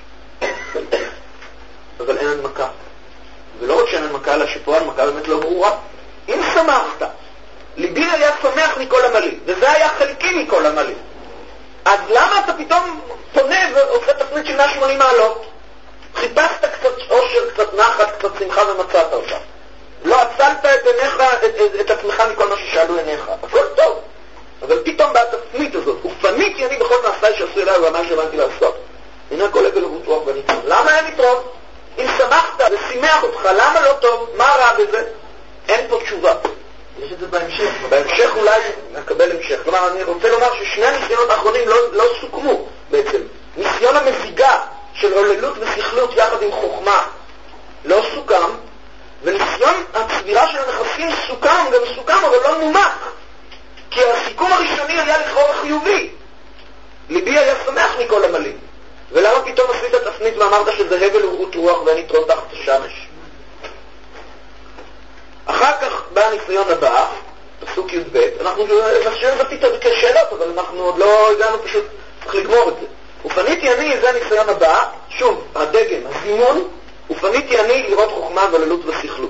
אבל אין הנמקה. ולא רק שאין הנמקה, אלא שפה הנמקה באמת לא ברורה. אם שמחת, ליבי היה שמח מכל המלים, וזה היה חלקי מכל המלים. אז למה אתה פתאום פונה ועושה תפנית של מאה ושמונים מעלות? חיפשת קצת עושר, קצת נחת, קצת שמחה ומצאת אותה. לא עצלת את עיניך, את, את, את עצמך מכל מה ששאלו עיניך. הכל טוב. אבל פתאום בתפנית הזאת, ופניתי אני בכל מעשה שעשו אליי ומה שהבנתי לעשות. הנה הכל הבל ורעות רוח ונתרון. למה היה נתרון? אם שמחת ושימח אותך, למה לא טוב? מה רע בזה? אין פה תשובה. יש את זה בהמשך. בהמשך אולי נקבל המשך. כלומר, אני רוצה לומר ששני הניסיונות האחרונים לא, לא סוכמו בעצם. ניסיון המזיגה של הוללות ושכלות יחד עם חוכמה לא סוכם, וניסיון הצבירה של הנכסים סוכם, גם סוכם, אבל לא מומק. כי הסיכום הראשוני היה לכאורה חיובי. ליבי היה שמח מכל המלים. ולמה פתאום עשית תפנית ואמרת שזה הבל ורעות רוח ואין יתרון תחת השמש? אחר כך בא הניסיון הבא, פסוק י' ב', אנחנו נשארים בפתאום כשאלות, אבל אנחנו עוד לא הגענו, פשוט צריך לגמור את זה. ופניתי אני, זה הניסיון הבא, שוב, הדגם, הזימון, ופניתי אני לראות חוכמה והוללות ושכלות.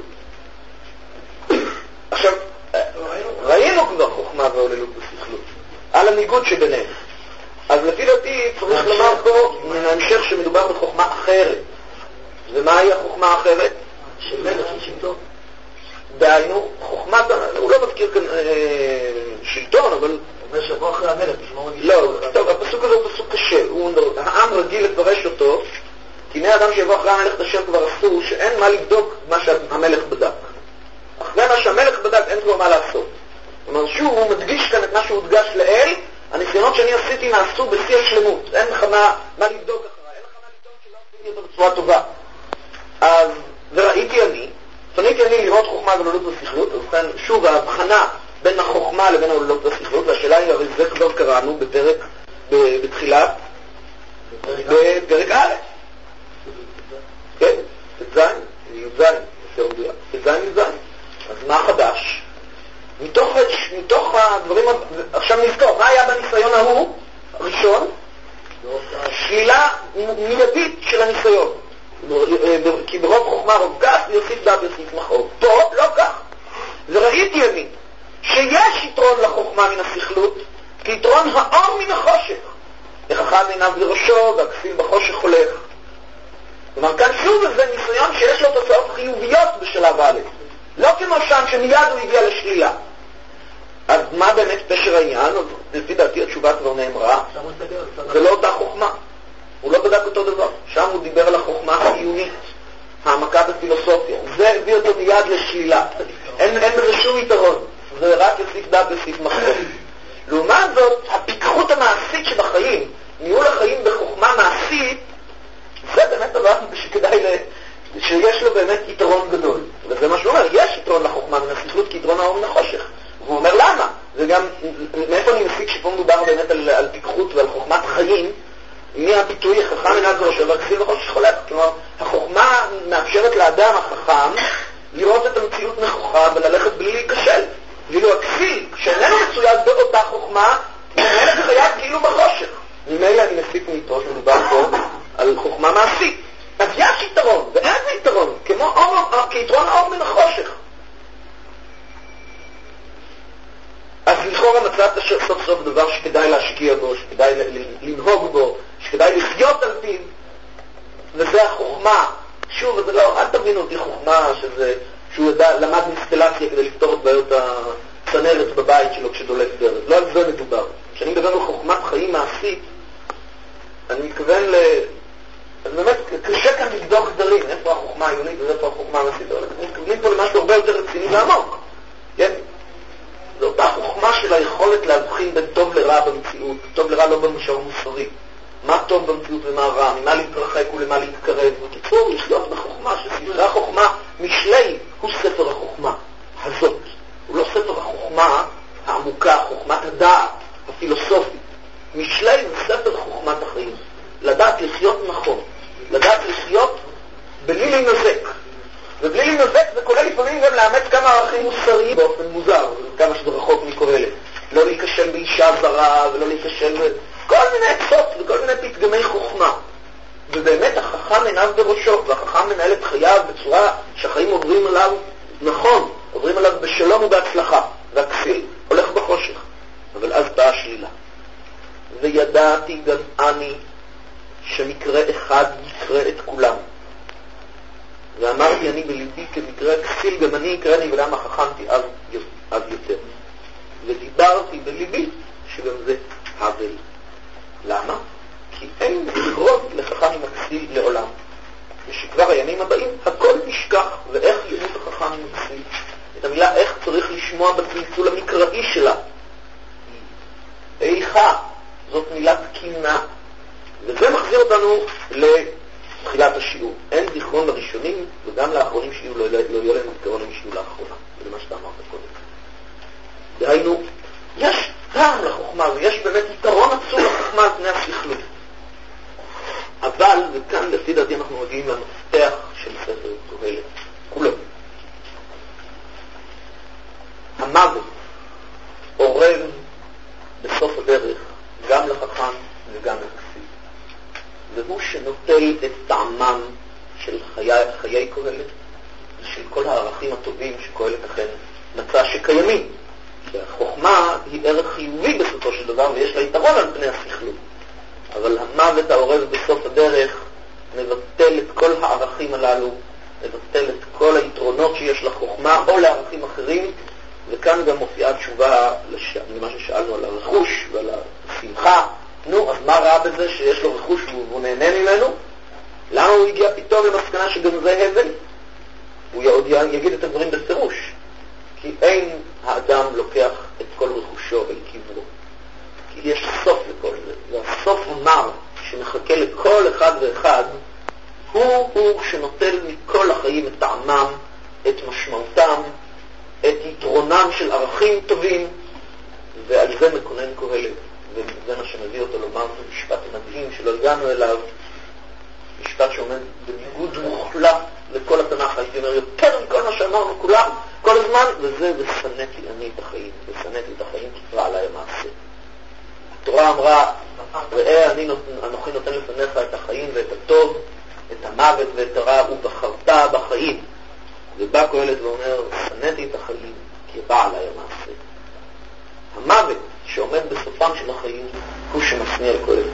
עכשיו, ראינו כבר חוכמה והוללות ושכלות, על הניגוד שביניהם. אז לפי דעתי צריך לומר פה מההמשך שמדובר בחוכמה אחרת. ומהי החוכמה האחרת? של מלך, של שלטון. דהיינו, חוכמת, הוא לא מזכיר כאן אה, שלטון, אבל... אומר שבוע אחרי המלך, תשמעו אני... לא, טוב, הפסוק הזה הוא פסוק קשה. הוא, העם רגיל לפרש אותו, כי הנה אדם שיבוא אחרי המלך את אשר כבר עשו, שאין מה לבדוק מה שהמלך בדק. אחרי מה שהמלך בדק אין כבר מה לעשות. זאת אומרת, שוב, הוא מדגיש כאן את מה שהוא הודגש לאל, הניסיונות שאני עשיתי נעשו בשיא השלמות. אין לך מה, מה לבדוק אחריי, אין לך מה לבדוק שלא עשיתי אותו בצורה טובה. אז, וראיתי אני, פניתי אני לראות חוכמה והוללות ושכלות, אז כאן שוב ההבחנה בין החוכמה לבין ההוללות והשכלות, והשאלה היא, הרי זה כבר קראנו בפרק, בתחילת, בפרק א', כן, תזין, יזין, תזין, יזין. מה חדש? מתוך, מתוך הדברים, עכשיו נזכור, מה היה בניסיון ההוא, הראשון? שלילה מיידית של הניסיון. כי ברוב חוכמה רוב גס, ויוסיף דעת ויוסיף מחור. פה לא כך. וראיתי אני שיש יתרון לחוכמה מן השכלות, כי יתרון האור מן החושך. וחכם עיניו לראשו, והכסיל בחושך הולך. כלומר, כאן שוב זה ניסיון שיש לו תוצאות חיוביות בשלב א', לא כמו שם שמיד הוא הגיע לשלילה. אז מה באמת פשר העניין? לפי דעתי התשובה כבר נאמרה, זה לא אותה חוכמה. הוא לא בדק אותו דבר. שם הוא דיבר על החוכמה החיונית, העמקה בפילוסופיה. זה הביא אותו מיד לשלילה. אין, אין בזה שום יתרון. זה רק יוסיף דעת ויוסיף מחור. לעומת זאת, הפיקחות המעשית שבחיים, ניהול החיים בחוכמה מעשית, זה באמת דבר שכדאי ל... שיש לו באמת יתרון גדול. וזה מה שהוא אומר, יש יתרון לחוכמה מן השכלות כי יתרון האור מן החושך. והוא אומר למה? וגם, מאיפה אני מסיק שפה מדובר באמת על, על פיקחות ועל חוכמת חיים, מהביטוי חכם עיניו לראשו והכסיל בחושך הולך. כלומר, החוכמה מאפשרת לאדם החכם לראות את המציאות נכוחה וללכת בלי להיכשל. ואילו הכסיל, שאיננו מצויד באותה חוכמה, מנהל את חייו כאילו בחושך. ממילא אני מסיק מאיתו שמדובר פה על חוכמה מעשית. אז יש יתרון, ואיזה יתרון? כמו אור, כיתרון האור מן החושך. אז לכאורה מצאת סוף סוף דבר שכדאי להשקיע בו, שכדאי לנהוג בו, שכדאי לחיות על פיו, וזה החוכמה. שוב, זה לא, אל תבינו אותי חוכמה שזה, שהוא ידע, למד אינסטלציה כדי לפתור את בעיות הצנרת בבית שלו כשדולק דרך. לא על זה מדובר. כשאני מדבר על חוכמת חיים מעשית, אני מתכוון ל... אז באמת קשה כאן לבדוק דברים, איפה החוכמה העיונית ואיפה החוכמה המעשית. אנחנו מתכוונים פה למשהו הרבה יותר רציני ועמוק. כן? זו אותה חוכמה של היכולת להבחין בין טוב לרע במציאות, טוב לרע לא במישור מוסרי. מה טוב במציאות ומה רע, ממה להתרחק ולמה להתקרב. בקיצור, לחיות בחוכמה, שספרי החוכמה, משלי הוא ספר החוכמה הזאת. הוא לא ספר החוכמה העמוקה, חוכמת הדעת, הפילוסופית. משלי הוא ספר חוכמת החיים. לדעת לחיות נכון, לדעת לחיות בלי להינזק. ובלי להינזק זה כולל לפעמים גם לאמץ כמה ערכים מוסריים באופן מוזר, כמה שזה רחוק מקורלת. לא להיכשל באישה זרה ולא להיכשל בכל מיני עצות וכל מיני פתגמי חוכמה. ובאמת החכם עיניו בראשו, והחכם מנהל את חייו בצורה שהחיים עוברים עליו נכון, עוברים עליו בשלום ובהצלחה, והכסיל הולך בחושך. אבל אז באה השלילה. וידעתי גם אני שמקרה אחד יקרה את כולם. ואמרתי אני בליבי כמקרה הכסיל גם אני יקרני ולמה חכמתי אז, אז יותר. ודיברתי בליבי שגם זה הבל. למה? כי אין לקרות לחכם עם הכסיל לעולם. ושכבר הימים הבאים הכל נשכח, ואיך ימות החכם עם הכסיל. את המילה איך צריך לשמוע בצלצול המקראי שלה. איכה, זאת מילת קינה. וזה מחזיר אותנו לתחילת השיעור. אין זיכרון לראשונים וגם לאחרונים שיהיו, לא, לא, לא יהיה להם זיכרון אם שיהיו לאחרונה. זה מה שאתה אמרת קודם. דהיינו, יש טעם לחוכמה, ויש באמת יתרון עצום לחוכמה על פני השכלות. אבל, וכאן לפי דעתי אנחנו מגיעים למפתח של ספר קהלת, כולו. המוות עורב בסוף הדרך גם לחכם וגם לכסיל. והוא שנוטל את טעמם של חיי, חיי קהלת ושל כל הערכים הטובים שקהלת אכן מצא שקיימים. שהחוכמה היא ערך חיובי בסופו של דבר ויש לה יתרון על פני השכלות. אבל המוות העורב בסוף הדרך מבטל את כל הערכים הללו, מבטל את כל היתרונות שיש לחוכמה או לערכים אחרים, וכאן גם מופיעה תשובה לש... למה ששאלנו על הרכוש ועל השמחה. נו, אז מה רע בזה שיש לו רכוש והוא נהנה ממנו? למה הוא הגיע פתאום למסקנה שגם זה הבל? הוא עוד יגיד את הדברים בפירוש. כי אין האדם לוקח את כל רכושו אל קברו. כי יש סוף לכל זה. והסוף המר שמחכה לכל אחד ואחד, הוא הוא שנוטל מכל החיים את טעמם, את משמעותם, את יתרונם של ערכים טובים, ועל זה מקונן קהלת. וזה מה שמביא אותו לומר, זה משפט מדהים שלא הגענו אליו, משפט שעומד בניגוד מוחלט לכל התנ"ך. הייתי אומר, יותר מכל מה שאמרנו כולם, כל הזמן, וזה, ושנאתי אני את החיים, ושנאתי את החיים כי רע עליי המעשה. התורה אמרה, ראה אני אנוכי נותן לפניך את החיים ואת הטוב, את המוות ואת הרע, ובחרת בחיים. ובא קהלת ואומר, שנאתי את החיים כי רע עליי המעשה. המוות שעומד בסופם של החיים הוא שמשניע לכל